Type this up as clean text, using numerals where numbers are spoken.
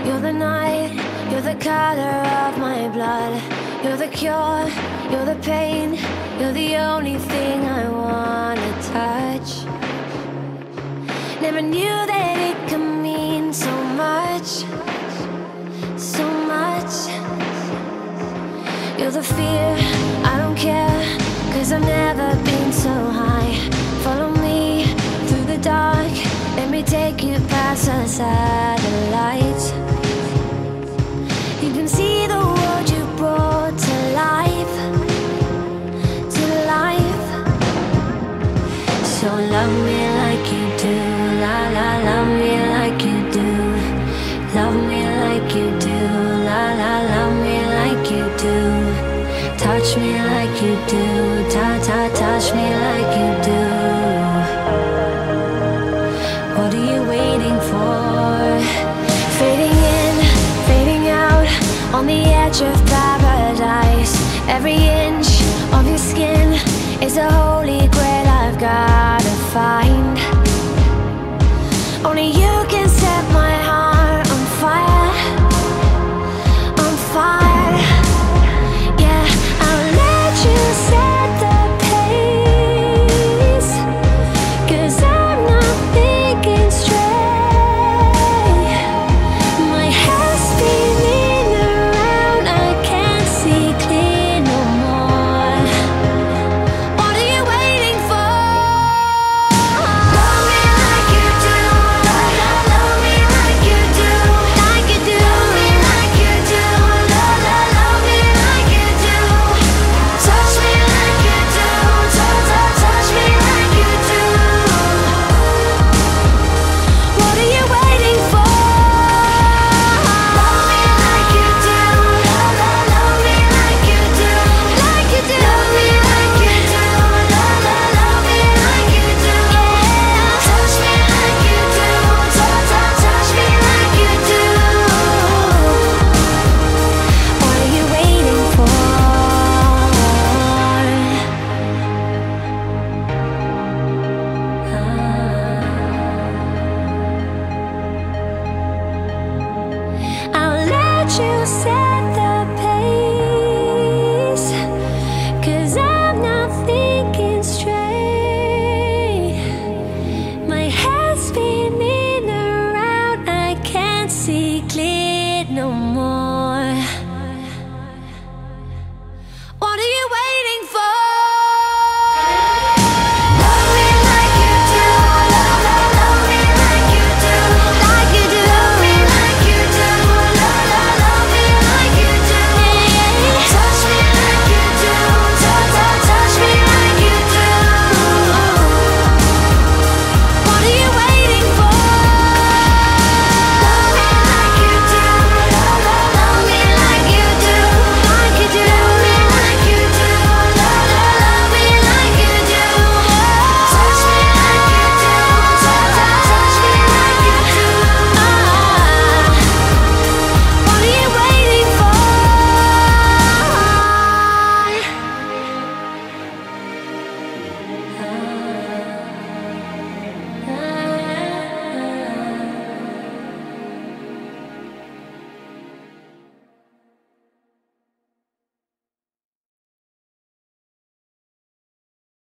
You're the night, you're the color of my blood. You're the cure, you're the pain. You're the only thing I wanna touch. Never knew that it could mean so much, so much. You're the fear, I don't care, 'cause I've never been so high. Follow me through the dark, let me take you past the satellites. You can see the world you brought to life, to life. So love me like you do, la la, love me like you do. Love me like you do, la la, love me like you do. Touch me like you do, ta ta, touch me like you do. What are you waiting for? Fading in, fading out, on the edge of paradise. Every inch of your skin is a holy grail I've gotta find. Only you can set my heart on fire, on fire. Yeah, I'll let you set the pace, 'cause I'm not thinking straight. My head's spinning around, I can't see clear no more. What are you waiting for? Love me like you do, love, love, love me like you do, like you do. Love me like you do, love, love, love me like you do. Touch me like you do, touch, touch, touch me like you do. What are you waiting for? Love me like you do, love, love, love me like you do, like you do. Love me like you do, love, love, love me like you do. Touch me like you do, touch, touch, touch me like you do. What are you waiting for? I'll let you say